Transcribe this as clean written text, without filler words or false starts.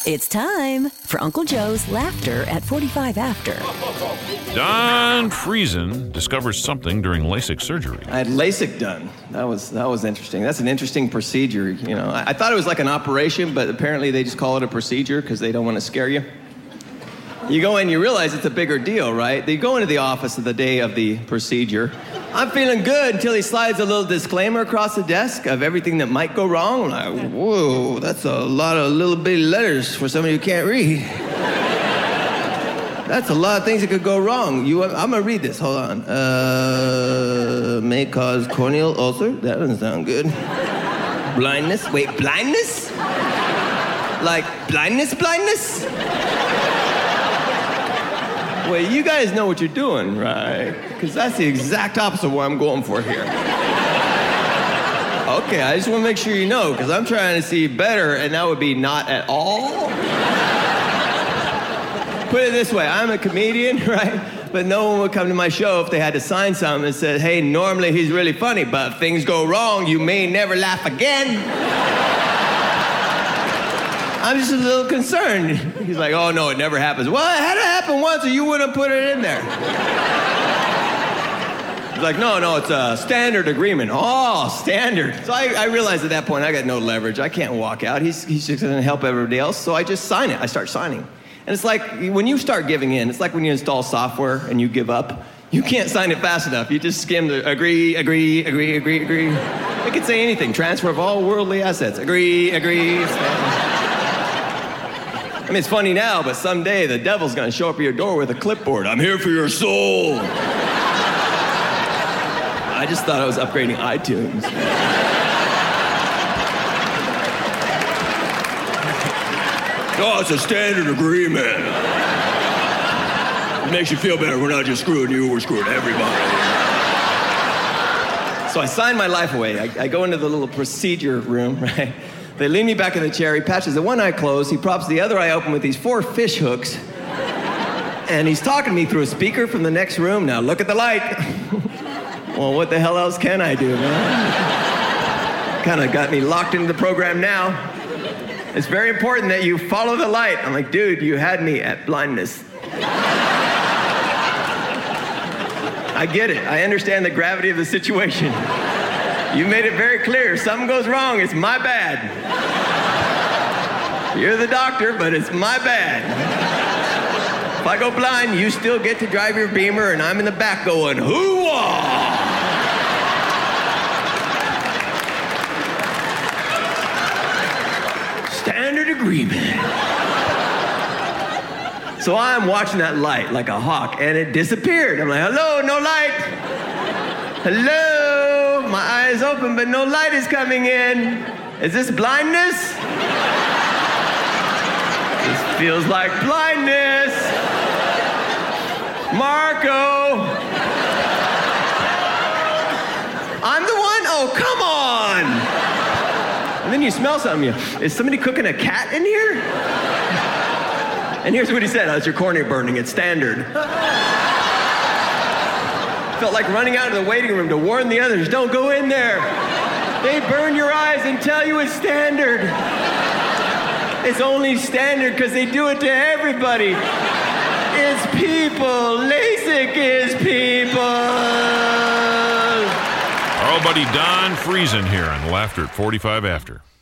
It's time for Uncle Joe's Laughter at 45 After. Don Friesen discovers something during LASIK surgery. I had LASIK done. That was interesting. That's an interesting procedure. You know, I thought it was like an operation, but apparently they just call it a procedure because they don't want to scare you. You go in, you realize it's a bigger deal, right? You go into the office the day of the procedure. I'm feeling good until he slides a little disclaimer across the desk of everything that might go wrong. I'm like, whoa, that's a lot of little bitty letters for somebody who can't read. That's a lot of things that could go wrong. I'm gonna read this, hold on. May cause corneal ulcer, that doesn't sound good. Blindness, wait, blindness? Like blindness? Well, you guys know what you're doing, right? Because that's the exact opposite of what I'm going for here. Okay, I just want to make sure you know, because I'm trying to see better, and that would be not at all. Put it this way, I'm a comedian, right? But no one would come to my show if they had to sign something that said, hey, normally he's really funny, but if things go wrong, you may never laugh again. I'm just a little concerned. He's like, oh, no, it never happens. Well, it had to happen once or you wouldn't put it in there. He's like, no, it's a standard agreement. Oh, standard. So I realized at that point I got no leverage. I can't walk out. He's just going to help everybody else, so I just sign it. I start signing. And it's like when you start giving in, it's like when you install software and you give up. You can't sign it fast enough. You just skim the agree. It could say anything. Transfer of all worldly assets. Agree. I mean, it's funny now, but someday the devil's gonna show up at your door with a clipboard. I'm here for your soul. I just thought I was upgrading iTunes. Oh, it's a standard agreement. It makes you feel better. We're not just screwing you, we're screwing everybody. So I sign my life away. I go into the little procedure room, right? They lean me back in the chair. He patches the one eye closed. He props the other eye open with these 4 fish hooks. And he's talking to me through a speaker from the next room. Now, look at the light. Well, what the hell else can I do, man? Kind of got me locked into the program now. It's very important that you follow the light. I'm like, dude, you had me at blindness. I get it. I understand the gravity of the situation. You made it very clear. If something goes wrong, it's my bad. You're the doctor, but it's my bad. If I go blind, you still get to drive your Beamer, and I'm in the back going, hoo-wah! Standard agreement. So I'm watching that light like a hawk, and it disappeared. I'm like, hello, no light. Hello. My eyes open, but no light is coming in. Is this blindness? This feels like blindness. Marco. I'm the one? Oh, come on. And then you smell something. Is somebody cooking a cat in here? And here's what he said. Oh, it's your cornea burning. It's standard. Felt like running out of the waiting room to warn the others, don't go in there. They burn your eyes and tell you it's standard. It's only standard because they do it to everybody. It's people. LASIK is people. Our old buddy Don Friesen here on Laughter at 45 After.